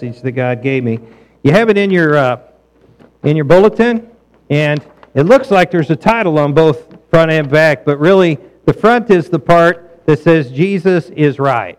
message that God gave me. You have it in your bulletin, and it looks like there's a title on both front and back, but really the front is the part that says Jesus is right.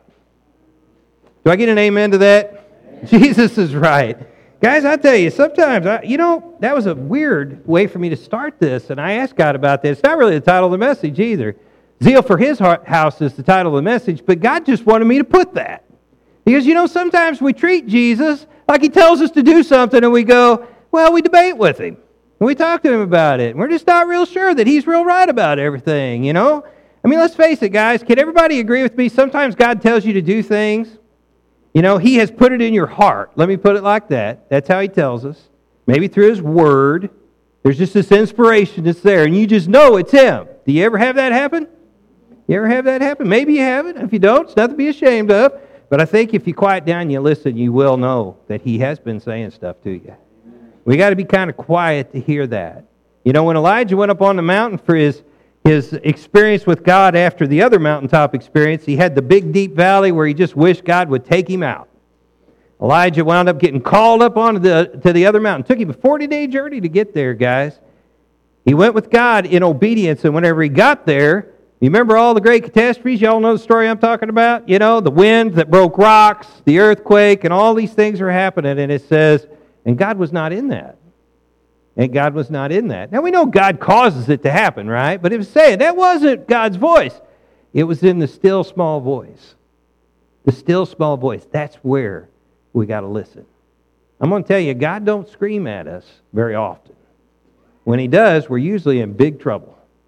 Do I get an amen to that? Amen. Jesus is right. Guys, I tell you, sometimes, that was a weird way for me to start this, and I asked God about this. It's not really the title of the message either. Zeal for His house is the title of the message, but God just wanted me to put that. Because, sometimes we treat Jesus like He tells us to do something, and we go, well, we debate with Him. And we talk to Him about it. And we're just not real sure that He's real right about everything, I mean, let's face it, guys. Can everybody agree with me? Sometimes God tells you to do things. He has put it in your heart. Let me put it like that. That's how He tells us. Maybe through His Word. There's just this inspiration that's there, and you just know it's Him. Do you ever have that happen? You ever have that happen? Maybe you haven't. If you don't, it's nothing to be ashamed of. But I think if you quiet down and you listen, you will know that He has been saying stuff to you. We got to be kind of quiet to hear that. When Elijah went up on the mountain for his experience with God after the other mountaintop experience, he had the big deep valley where he just wished God would take him out. Elijah wound up getting called up onto the other mountain. It took him a 40-day journey to get there, guys. He went with God in obedience, and whenever he got there, you remember all the great catastrophes? You all know the story I'm talking about? The wind that broke rocks, the earthquake, and all these things are happening, and it says, and God was not in that. And God was not in that. Now, we know God causes it to happen, right? But it was saying that wasn't God's voice. It was in the still small voice. The still small voice. That's where we got to listen. I'm going to tell you, God don't scream at us very often. When He does, we're usually in big trouble.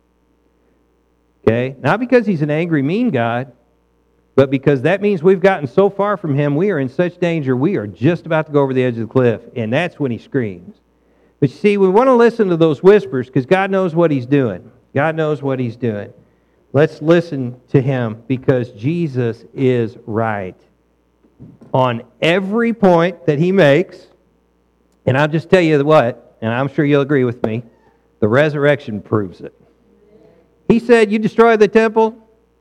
Okay? Not because He's an angry, mean God, but because that means we've gotten so far from Him, we are in such danger, we are just about to go over the edge of the cliff, and that's when He screams. But you see, we want to listen to those whispers because God knows what He's doing. God knows what He's doing. Let's listen to Him because Jesus is right on every point that He makes. And I'll just tell you what, and I'm sure you'll agree with me, the resurrection proves it. He said, you destroy the temple,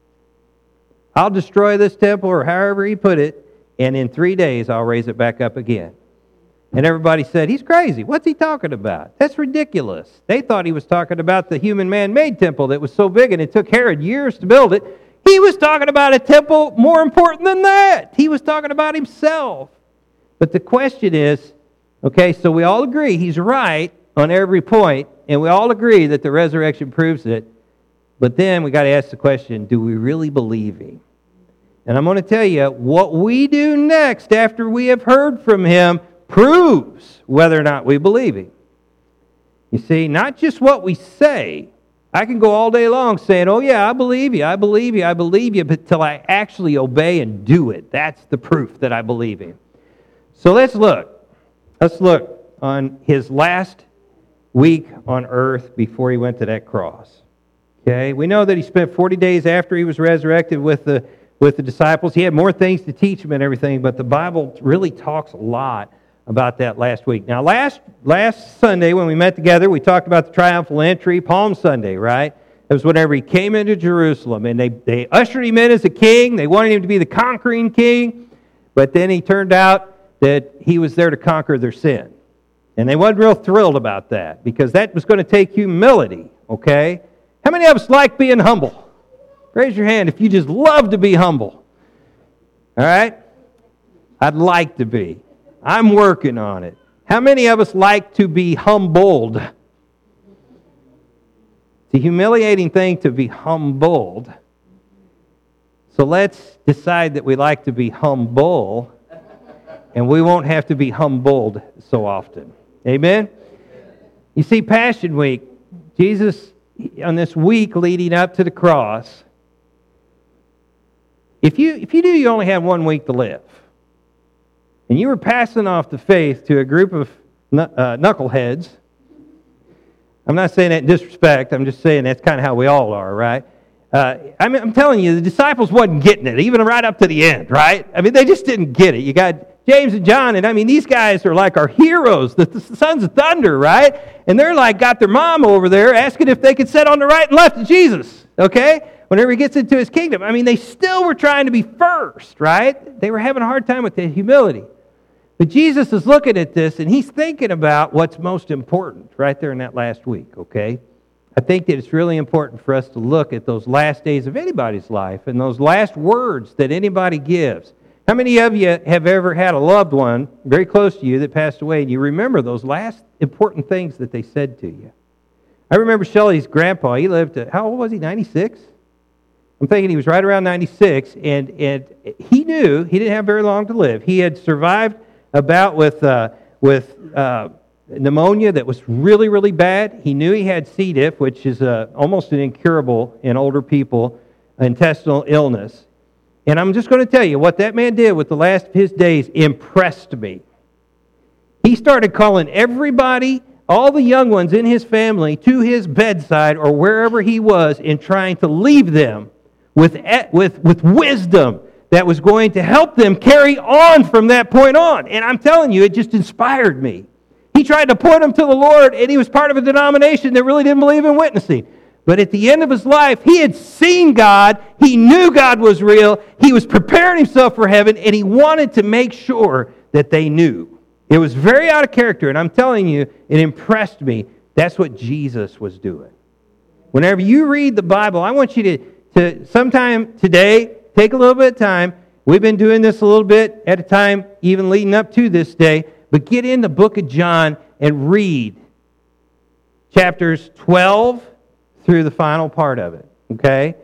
I'll destroy this temple, or however He put it, and in 3 days I'll raise it back up again. And everybody said, he's crazy. What's he talking about? That's ridiculous. They thought he was talking about the human man-made temple that was so big and it took Herod years to build it. He was talking about a temple more important than that. He was talking about Himself. But the question is, okay, so we all agree He's right on every point, and we all agree that the resurrection proves it. But then we got to ask the question, do we really believe Him? And I'm going to tell you, what we do next after we have heard from Him proves whether or not we believe Him. You see, not just what we say. I can go all day long saying, oh yeah, I believe you, I believe you, I believe you, but till I actually obey and do it, that's the proof that I believe Him. So let's look. Let's look on His last week on earth before He went to that cross. Okay, we know that He spent 40 days after He was resurrected with the disciples. He had more things to teach them and everything, but the Bible really talks a lot about that last week. Now, last Sunday when we met together, we talked about the triumphal entry, Palm Sunday, right? It was whenever He came into Jerusalem, and they ushered Him in as a king. They wanted Him to be the conquering king, but then He turned out that He was there to conquer their sin. And they weren't real thrilled about that, because that was going to take humility, okay? How many of us like being humble? Raise your hand if you just love to be humble. All right? I'd like to be. I'm working on it. How many of us like to be humbled? It's a humiliating thing to be humbled. So let's decide that we like to be humble, and we won't have to be humbled so often. Amen? You see, Passion Week, Jesus, on this week leading up to the cross, if you knew you only had 1 week to live, and you were passing off the faith to a group of knuckleheads, I'm not saying that in disrespect, I'm just saying that's kind of how we all are, right? I'm telling you, the disciples wasn't getting it, even right up to the end, right? I mean, they just didn't get it. You got James and John, and I mean, these guys are like our heroes, the sons of thunder, right? And they're like, got their mom over there asking if they could sit on the right and left of Jesus, okay? Whenever He gets into His kingdom. I mean, they still were trying to be first, right? They were having a hard time with the humility. But Jesus is looking at this, and he's thinking about what's most important right there in that last week, okay? I think that it's really important for us to look at those last days of anybody's life and those last words that anybody gives. How many of you have ever had a loved one very close to you that passed away, and you remember those last important things that they said to you? I remember Shelley's grandpa. He lived, how old was he, 96? I'm thinking he was right around 96, and he knew he didn't have very long to live. He had survived about with pneumonia that was really, really bad. He knew he had C. diff, which is almost an incurable in older people, intestinal illness. And I'm just going to tell you, what that man did with the last of his days impressed me. He started calling everybody, all the young ones in his family, to his bedside or wherever he was, and trying to leave them with wisdom that was going to help them carry on from that point on. And I'm telling you, it just inspired me. He tried to point them to the Lord, and he was part of a denomination that really didn't believe in witnessing. But at the end of his life, he had seen God, he knew God was real, he was preparing himself for heaven, and he wanted to make sure that they knew. It was very out of character, and I'm telling you, it impressed me. That's what Jesus was doing. Whenever you read the Bible, I want you to sometime today, take a little bit of time. We've been doing this a little bit at a time, even leading up to this day. But get in the book of John and read chapters 12 through the final part of it. Okay?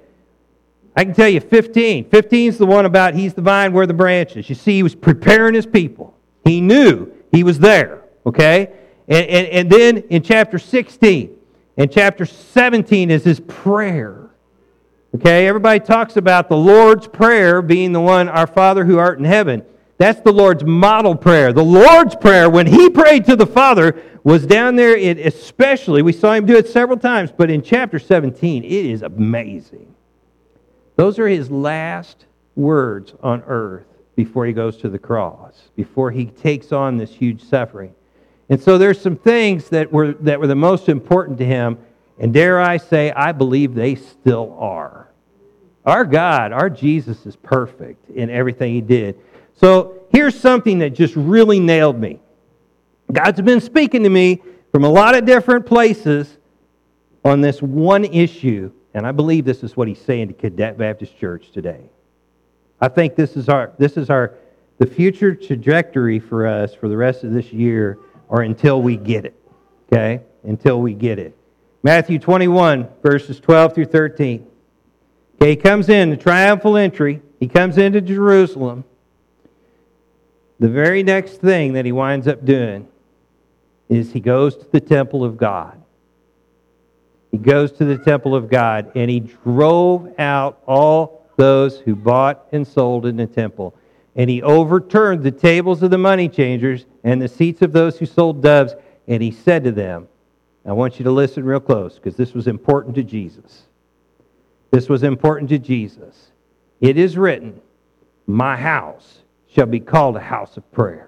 I can tell you 15. 15 is the one about he's the vine, we're the branches. You see, he was preparing his people. He knew he was there. Okay? And then in chapter 16 and chapter 17 is his prayer. Okay, everybody talks about the Lord's Prayer being the one, our Father who art in heaven. That's the Lord's model prayer. The Lord's Prayer, when he prayed to the Father, was down there, especially, we saw him do it several times, but in chapter 17, it is amazing. Those are his last words on earth before he goes to the cross, before he takes on this huge suffering. And so there's some things that were the most important to him, and dare I say, I believe they still are. Our God, our Jesus is perfect in everything he did. So here's something that just really nailed me. God's been speaking to me from a lot of different places on this one issue, and I believe this is what he's saying to Cadet Baptist Church today. I think this is the future trajectory for us for the rest of this year, or until we get it. Okay? Until we get it. Matthew 21, verses 12 through 13. Okay, he comes in, the triumphal entry. He comes into Jerusalem. The very next thing that he winds up doing is he goes to the temple of God. He goes to the temple of God, and he drove out all those who bought and sold in the temple. And he overturned the tables of the money changers and the seats of those who sold doves, and he said to them, I want you to listen real close, because this was important to Jesus. This was important to Jesus. It is written, my house shall be called a house of prayer,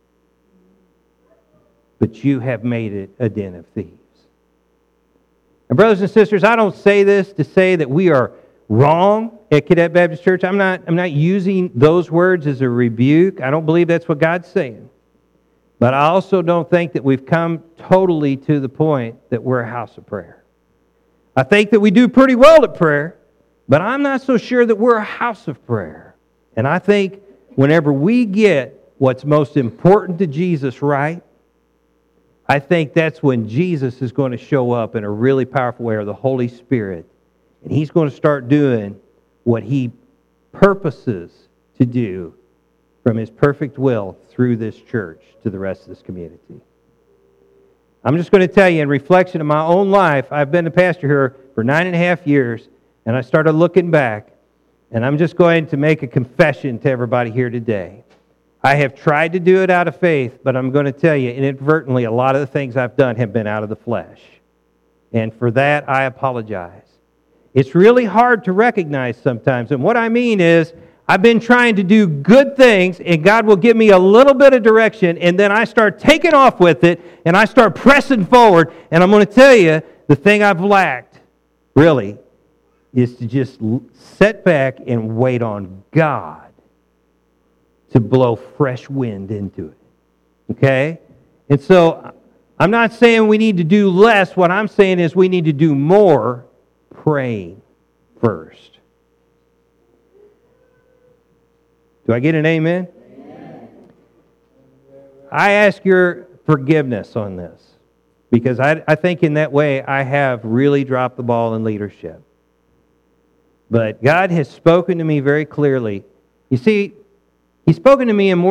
but you have made it a den of thieves. And brothers and sisters, I don't say this to say that we are wrong at Cadet Baptist Church. I'm not using those words as a rebuke. I don't believe that's what God's saying. But I also don't think that we've come totally to the point that we're a house of prayer. I think that we do pretty well at prayer, but I'm not so sure that we're a house of prayer. And I think whenever we get what's most important to Jesus right, I think that's when Jesus is going to show up in a really powerful way, or the Holy Spirit. And he's going to start doing what he purposes to do from his perfect will through this church to the rest of this community. I'm just going to tell you, in reflection of my own life, I've been a pastor here for 9.5 years, and I started looking back, and I'm just going to make a confession to everybody here today. I have tried to do it out of faith, but I'm going to tell you, inadvertently, a lot of the things I've done have been out of the flesh. And for that, I apologize. It's really hard to recognize sometimes, and what I mean is, I've been trying to do good things, and God will give me a little bit of direction, and then I start taking off with it, and I start pressing forward, and I'm going to tell you, the thing I've lacked, really, is to just sit back and wait on God to blow fresh wind into it. Okay? And so I'm not saying we need to do less. What I'm saying is we need to do more praying first. Do I get an amen? Amen. I ask your forgiveness on this because I think in that way I have really dropped the ball in leadership. But God has spoken to me very clearly. You see, He's spoken to me in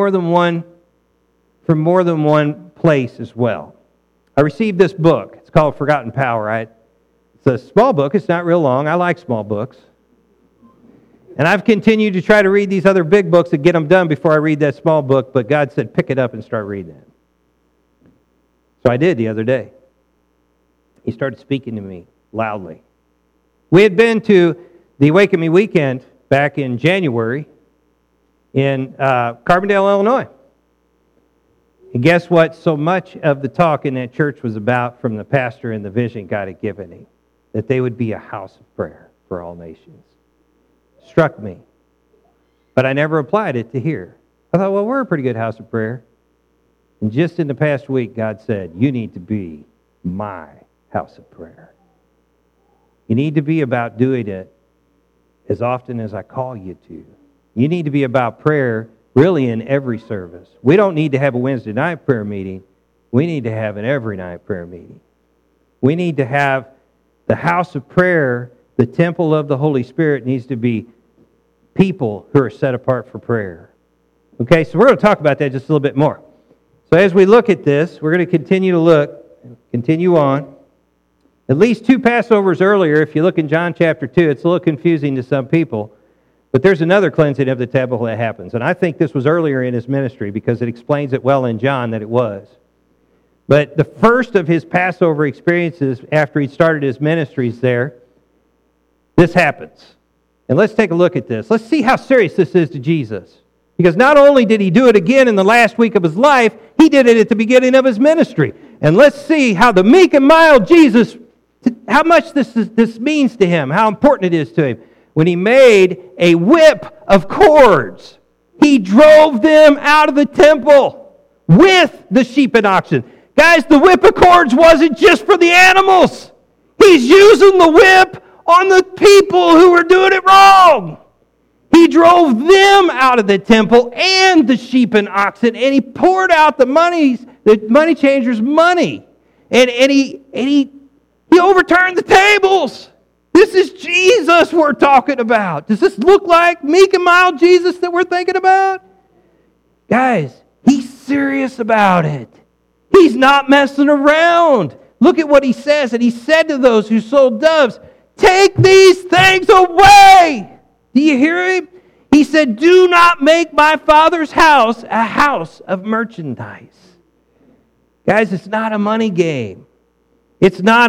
from more than one place as well. I received this book. It's called Forgotten Power. It's a small book. It's not real long. I like small books. And I've continued to try to read these other big books and get them done before I read that small book, but God said, pick it up and start reading it. So I did the other day. He started speaking to me loudly. We had been to the Awaken Me weekend back in January in Carbondale, Illinois. And guess what? So much of the talk in that church was about from the pastor and the vision God had given him, that they would be a house of prayer for all nations. Struck me. But I never applied it to here. I thought, well, we're a pretty good house of prayer. And just in the past week, God said, you need to be my house of prayer. You need to be about doing it as often as I call you to. You need to be about prayer really in every service. We don't need to have a Wednesday night prayer meeting. We need to have an every night prayer meeting. We need to have the house of prayer, the temple of the Holy Spirit needs to be people who are set apart for prayer. Okay, so we're going to talk about that just a little bit more. So as we look at this, we're going to continue on. At least 2 Passovers earlier, if you look in John chapter 2, it's a little confusing to some people. But there's another cleansing of the temple that happens. And I think this was earlier in his ministry because it explains it well in John that it was. But the first of his Passover experiences after he started his ministries there, this happens. And let's take a look at this. Let's see how serious this is to Jesus. Because not only did he do it again in the last week of his life, he did it at the beginning of his ministry. And let's see how the meek and mild Jesus, how much this means to him, how important it is to him. When he made a whip of cords, he drove them out of the temple with the sheep and oxen. Guys, the whip of cords wasn't just for the animals. He's using the whip on the people who were doing it wrong. He drove them out of the temple and the sheep and oxen, and he poured out the money changers' money. And he overturned the tables. This is Jesus we're talking about. Does this look like meek and mild Jesus that we're thinking about? Guys, he's serious about it. He's not messing around. Look at what he says. And he said to those who sold doves, take these things away. Do you hear him? He said, do not make my Father's house a house of merchandise. Guys, it's not a money game. It's not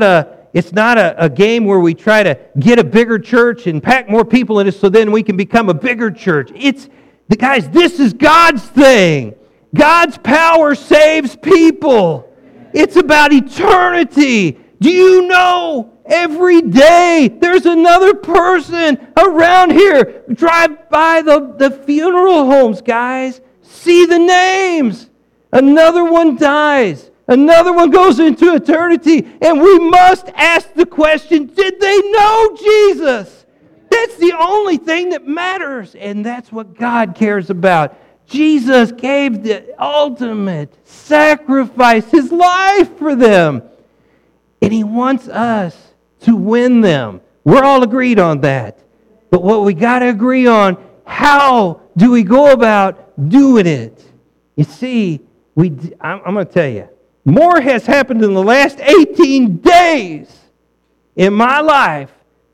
a game where we try to get a bigger church and pack more people in it so then we can become a bigger church. Guys, this is God's thing. God's power saves people. It's about eternity. Do you know every day there's another person around here? Drive by the funeral homes, guys. See the names. Another one dies. Another one goes into eternity. And we must ask the question, did they know Jesus? That's the only thing that matters. And that's what God cares about. Jesus gave the ultimate sacrifice, His life for them. And He wants us to win them. We're all agreed on that. But what we got to agree on, how do we go about doing it? You see, I'm going to tell you, more has happened in the last 18 days in my life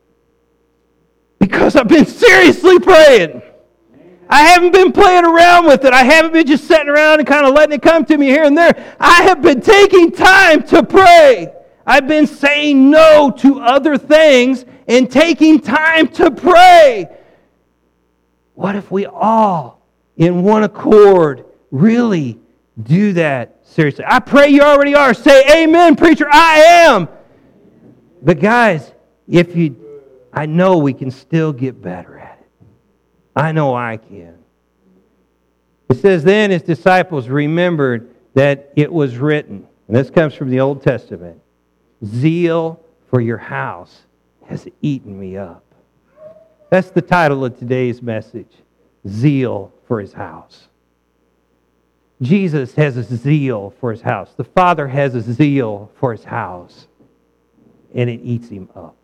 because I've been seriously praying. I haven't been playing around with it. I haven't been just sitting around and kind of letting it come to me here and there. I have been taking time to pray. I've been saying no to other things and taking time to pray. What if we all, in one accord, really do that seriously? I pray you already are. Say amen, preacher, I am. But guys, I know we can still get better at it. I know I can. It says, then his disciples remembered that it was written, and this comes from the Old Testament, zeal for your house has eaten me up. That's the title of today's message, zeal for his house. Jesus has a zeal for his house. The Father has a zeal for his house, and it eats him up.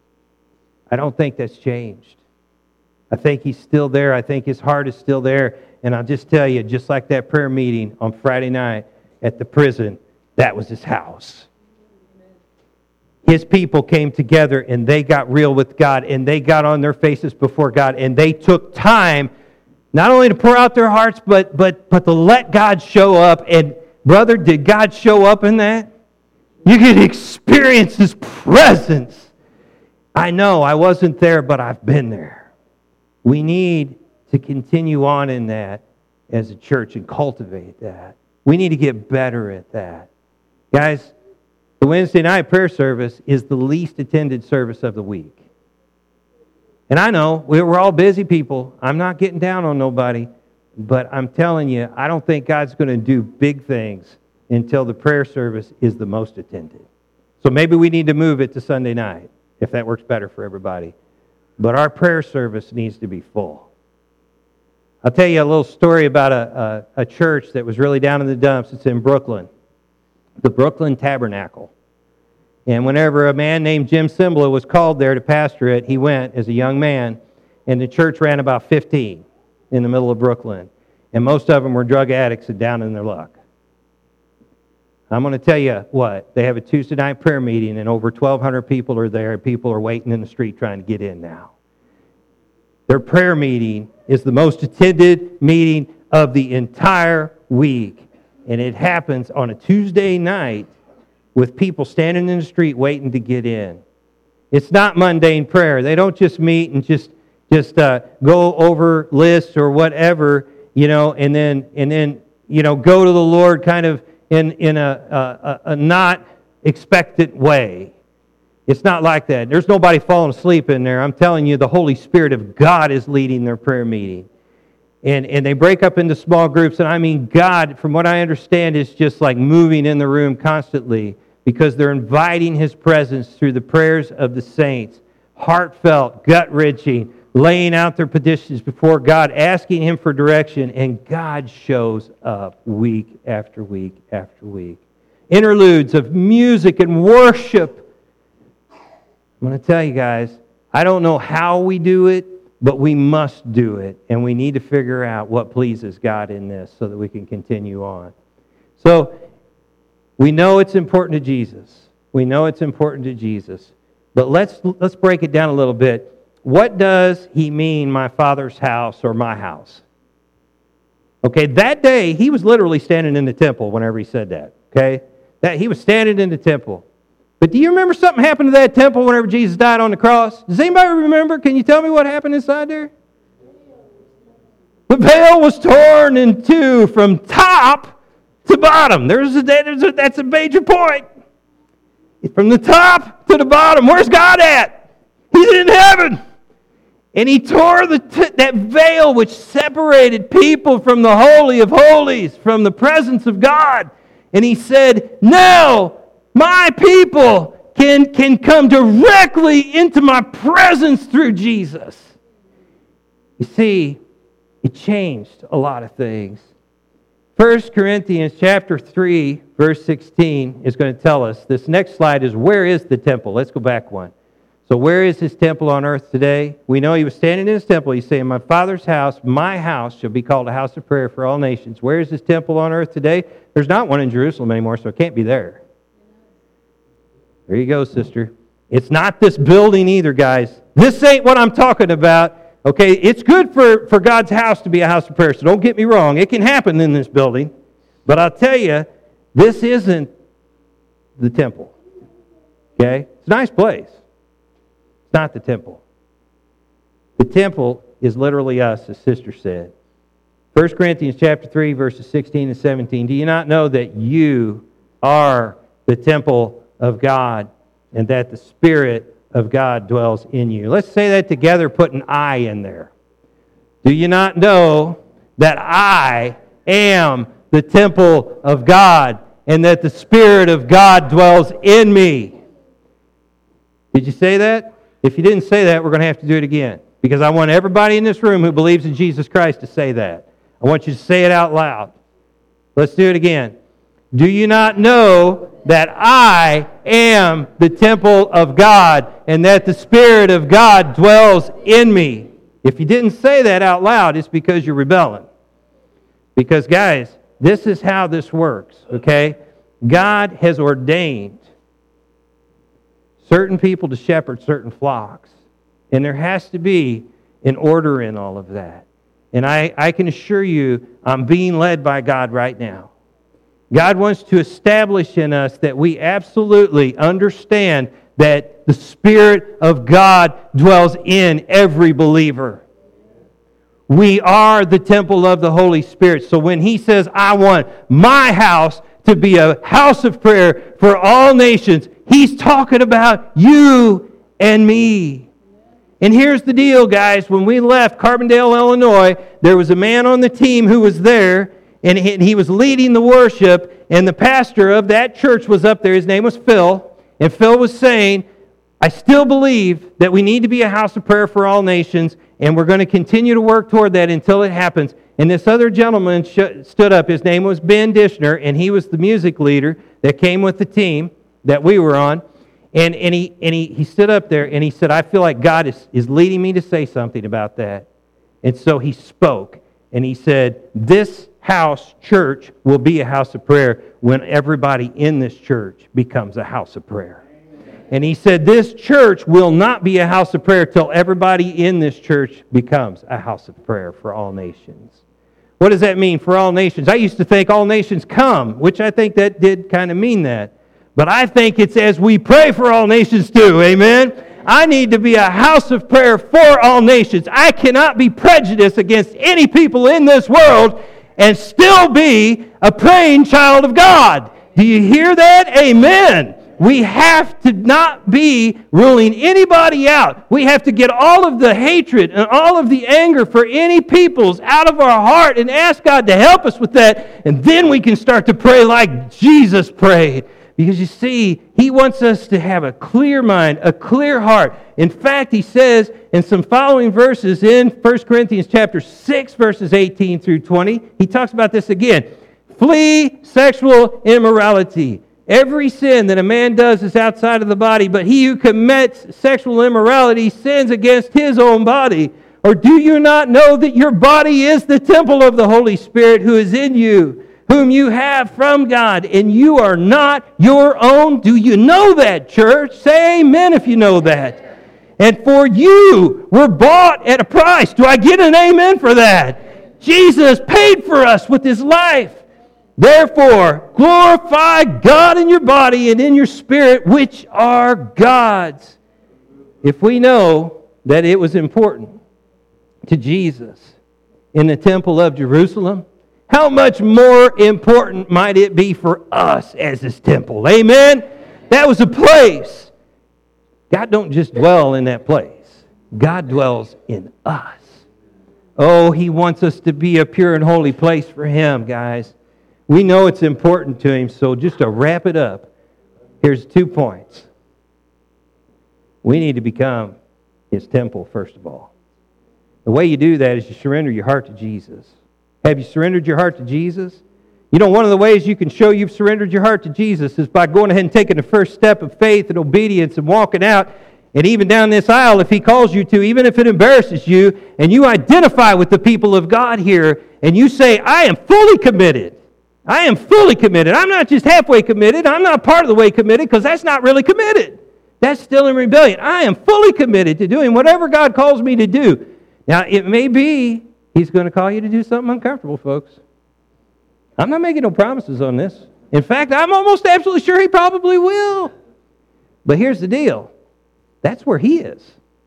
I don't think that's changed. I think he's still there. I think his heart is still there. And I'll just tell you, just like that prayer meeting on Friday night at the prison, that was his house. His people came together and they got real with God, and they got on their faces before God, and they took time not only to pour out their hearts, but to let God show up. And brother, did God show up in that? You can experience his presence. I know I wasn't there, but I've been there. We need to continue on in that as a church and cultivate that. We need to get better at that. Guys, the Wednesday night prayer service is the least attended service of the week. And I know, we're all busy people. I'm not getting down on nobody. But I'm telling you, I don't think God's going to do big things until the prayer service is the most attended. So maybe we need to move it to Sunday night, if that works better for everybody. But our prayer service needs to be full. I'll tell you a little story about a church that was really down in the dumps. It's in Brooklyn, the Brooklyn Tabernacle. And whenever a man named Jim Cymbala was called there to pastor it, he went as a young man, and the church ran about 15 in the middle of Brooklyn. And most of them were drug addicts and down in their luck. I'm going to tell you what, they have a Tuesday night prayer meeting, and over 1,200 people are there, and people are waiting in the street trying to get in now. Their prayer meeting is the most attended meeting of the entire week. And it happens on a Tuesday night with people standing in the street waiting to get in. It's not mundane prayer. They don't just meet and just go over lists or whatever, and then go to the Lord kind of in a not expectant way. It's not like that. There's nobody falling asleep in there. I'm telling you, the Holy Spirit of God is leading their prayer meeting. And they break up into small groups. And I mean, God, from what I understand, is just like moving in the room constantly because they're inviting His presence through the prayers of the saints. Heartfelt, gut-wrenching, laying out their petitions before God, asking Him for direction. And God shows up week after week after week. Interludes of music and worship. I'm going to tell you guys, I don't know how we do it, but we must do it. And we need to figure out what pleases God in this so that we can continue on. So, we know it's important to Jesus. We know it's important to Jesus. But let's break it down a little bit. What does He mean, my Father's house or my house? Okay, that day, He was literally standing in the temple whenever He said that. Okay? That He was standing in the temple. But do you remember something happened to that temple whenever Jesus died on the cross? Does anybody remember? Can you tell me what happened inside there? The veil was torn in two from top to bottom. That's a major point. From the top to the bottom. Where's God at? He's in heaven. And He tore that veil which separated people from the Holy of Holies, from the presence of God. And He said, now my people can come directly into my presence through Jesus. You see, it changed a lot of things. 1 Corinthians chapter 3, verse 16 is going to tell us. This next slide is, where is the temple? Let's go back one. So where is His temple on earth today? We know He was standing in His temple. He's saying, my Father's house, my house, shall be called a house of prayer for all nations. Where is His temple on earth today? There's not one in Jerusalem anymore, so it can't be there. There you go, sister. It's not this building either, guys. This ain't what I'm talking about. Okay, it's good for God's house to be a house of prayer, so don't get me wrong. It can happen in this building. But I'll tell you, this isn't the temple. Okay? It's a nice place. It's not the temple. The temple is literally us, as Sister said. 1 Corinthians chapter 3, verses 16 and 17. Do you not know that you are the temple of God, and that the Spirit of God dwells in you? Let's say that together, put an I in there. Do you not know that I am the temple of God, and that the Spirit of God dwells in me. Did you say that? If you didn't say that, we're going to have to do it again. Because I want everybody in this room who believes in Jesus Christ to say that. I want you to say it out loud. Let's do it again. Do you not know that I am the temple of God, and that the Spirit of God dwells in me? If you didn't say that out loud, it's because you're rebelling. Because, guys, this is how this works, okay? God has ordained certain people to shepherd certain flocks. And there has to be an order in all of that. And I can assure you, I'm being led by God right now. God wants to establish in us that we absolutely understand that the Spirit of God dwells in every believer. We are the temple of the Holy Spirit. So when He says, I want my house to be a house of prayer for all nations, He's talking about you and me. And here's the deal, guys. When we left Carbondale, Illinois, there was a man on the team who was there, and he was leading the worship, and the pastor of that church was up there. His name was Phil, and Phil was saying, I still believe that we need to be a house of prayer for all nations, and we're going to continue to work toward that until it happens. And this other gentleman stood up. His name was Ben Dishner, and he was the music leader that came with the team that we were on. And he stood up there and he said, I feel like God is leading me to say something about that. And so he spoke and he said, this house church will be a house of prayer when everybody in this church becomes a house of prayer. And he said, this church will not be a house of prayer till everybody in this church becomes a house of prayer for all nations. What does that mean for all nations? I used to think all nations come, which I think that did kind of mean that. But I think it's as we pray for all nations too, amen? I need to be a house of prayer for all nations. I cannot be prejudiced against any people in this world and still be a praying child of God. Do you hear that? Amen. We have to not be ruling anybody out. We have to get all of the hatred and all of the anger for any peoples out of our heart and ask God to help us with that. And then we can start to pray like Jesus prayed. Because you see, He wants us to have a clear mind, a clear heart. In fact, He says in some following verses in 1 Corinthians chapter 6, verses 18 through 20, He talks about this again. Flee sexual immorality. Every sin that a man does is outside of the body, but he who commits sexual immorality sins against his own body. Or do you not know that your body is the temple of the Holy Spirit who is in you, whom you have from God, and you are not your own? Do you know that, church? Say amen if you know that. And for you were bought at a price. Do I get an amen for that? Jesus paid for us with His life. Therefore, glorify God in your body and in your spirit, which are God's. If we know that it was important to Jesus in the temple of Jerusalem, how much more important might it be for us as His temple? Amen? That was a place. God don't just dwell in that place. God dwells in us. Oh, He wants us to be a pure and holy place for Him, guys. We know it's important to Him, so just to wrap it up, here's 2 points. We need to become His temple, first of all. The way you do that is you surrender your heart to Jesus. Have you surrendered your heart to Jesus? You know, one of the ways you can show you've surrendered your heart to Jesus is by going ahead and taking the first step of faith and obedience and walking out. And even down this aisle, if He calls you to, even if it embarrasses you, and you identify with the people of God here, and you say, I am fully committed. I am fully committed. I'm not just halfway committed. I'm not part of the way committed, because that's not really committed. That's still in rebellion. I am fully committed to doing whatever God calls me to do. Now, it may be He's going to call you to do something uncomfortable, folks. I'm not making no promises on this. In fact, I'm almost absolutely sure He probably will. But here's the deal. That's where He is.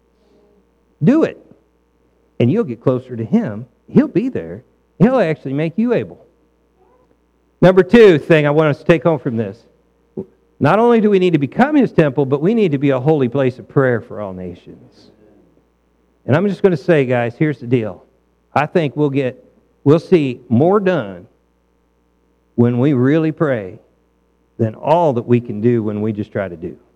Do it. And you'll get closer to Him. He'll be there. He'll actually make you able. Number 2 thing I want us to take home from this. Not only do we need to become His temple, but we need to be a holy place of prayer for all nations. And I'm just going to say, guys, here's the deal. I think we'll see more done when we really pray than all that we can do when we just try to do.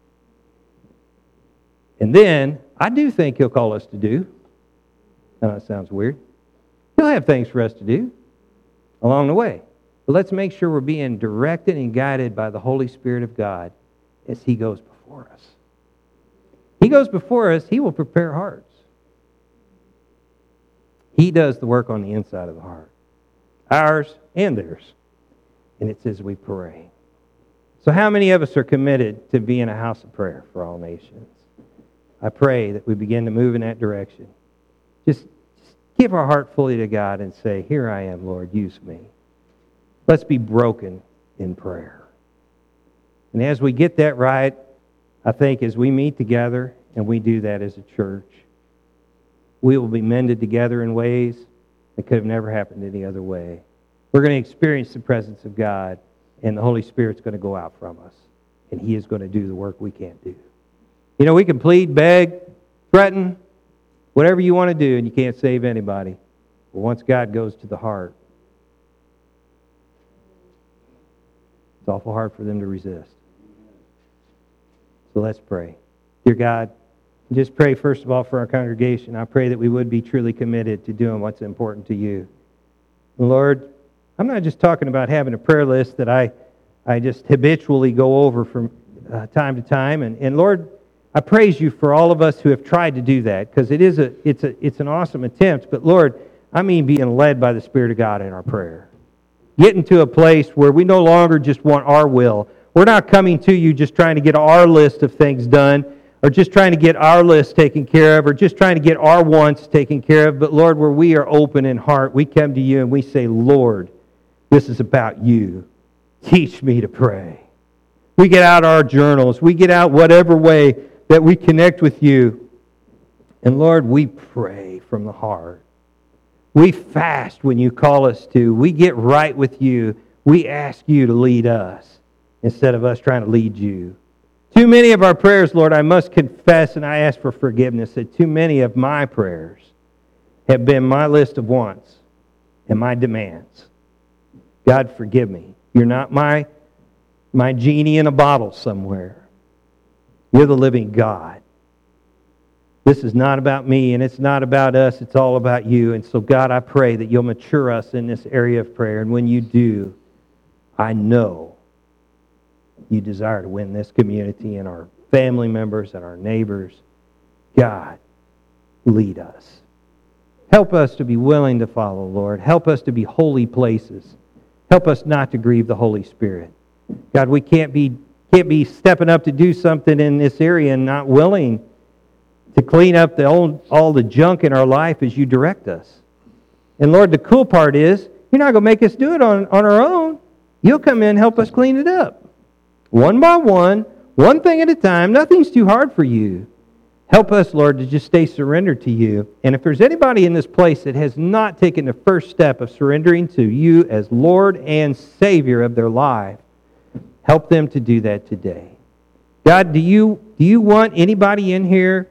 And then, I do think He'll call us to do. I know that sounds weird. He'll have things for us to do along the way. But let's make sure we're being directed and guided by the Holy Spirit of God as He goes before us. He goes before us, He will prepare hearts. He does the work on the inside of the heart. Ours and theirs. And it's as we pray. So how many of us are committed to being a house of prayer for all nations? I pray that we begin to move in that direction. Just give our heart fully to God and say, here I am, Lord, use me. Let's be broken in prayer. And as we get that right, I think as we meet together and we do that as a church, we will be mended together in ways that could have never happened any other way. We're going to experience the presence of God, and the Holy Spirit's going to go out from us, and He is going to do the work we can't do. You know, we can plead, beg, threaten, whatever you want to do, and you can't save anybody. But once God goes to the heart, it's awful hard for them to resist. So let's pray. Dear God, just pray first of all for our congregation. I pray that we would be truly committed to doing what's important to You. Lord, I'm not just talking about having a prayer list that I just habitually go over from time to time. And Lord, I praise You for all of us who have tried to do that, because it's an awesome attempt. But Lord, I mean being led by the Spirit of God in our prayer. Getting to a place where we no longer just want our will. We're not coming to You just trying to get our list of things done, or just trying to get our list taken care of, or just trying to get our wants taken care of. But Lord, where we are open in heart, we come to You and we say, Lord, this is about You. Teach me to pray. We get out our journals. We get out whatever way that we connect with You. And Lord, we pray from the heart. We fast when You call us to. We get right with You. We ask You to lead us instead of us trying to lead You. Too many of our prayers, Lord, I must confess, and I ask for forgiveness, that too many of my prayers have been my list of wants and my demands. God, forgive me. You're not my genie in a bottle somewhere. You're the living God. This is not about me, and it's not about us. It's all about You. And so, God, I pray that You'll mature us in this area of prayer. And when You do, I know You desire to win this community and our family members and our neighbors. God, lead us. Help us to be willing to follow, Lord. Help us to be holy places. Help us not to grieve the Holy Spirit. God, we can't be stepping up to do something in this area and not willing to clean up all the junk in our life as You direct us. And Lord, the cool part is, You're not going to make us do it on our own. You'll come in and help us clean it up. One by one thing at a time. Nothing's too hard for You. Help us, Lord, to just stay surrendered to You. And if there's anybody in this place that has not taken the first step of surrendering to You as Lord and Savior of their life, help them to do that today. God, do you want anybody in here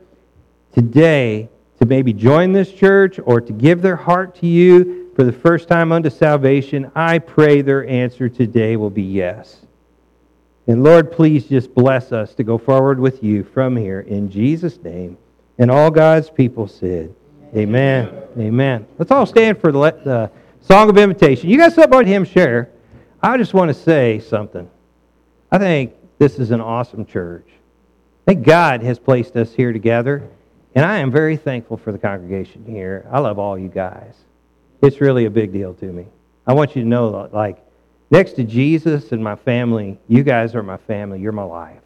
today to maybe join this church or to give their heart to You for the first time unto salvation? I pray their answer today will be yes. And Lord, please just bless us to go forward with You from here in Jesus' name. And all God's people said, Amen. Amen. Let's all stand for the song of invitation. You guys up on hymn share. I just want to say something. I think this is an awesome church. I think God has placed us here together, and I am very thankful for the congregation here. I love all you guys. It's really a big deal to me. I want you to know, like, next to Jesus and my family, you guys are my family. You're my life.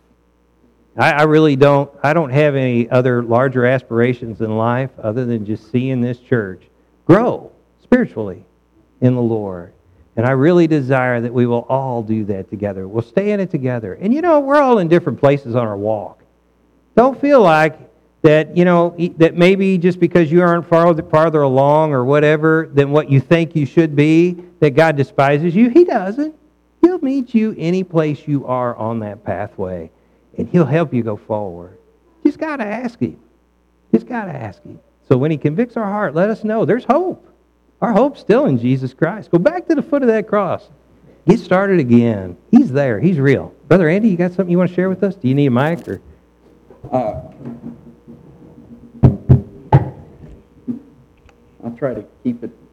I really don't have any other larger aspirations in life other than just seeing this church grow spiritually in the Lord. And I really desire that we will all do that together. We'll stay in it together. And you know, we're all in different places on our walk. Don't feel like that, you know, that maybe just because you aren't farther along or whatever than what you think you should be, that God despises you. He doesn't. He'll meet you any place you are on that pathway, and He'll help you go forward. Just got to ask Him. Just got to ask Him. So when He convicts our heart, let us know there's hope. Our hope's still in Jesus Christ. Go back to the foot of that cross. Get started again. He's there. He's real. Brother Andy, you got something you want to share with us? Do you need a mic? Or? I'll try to keep it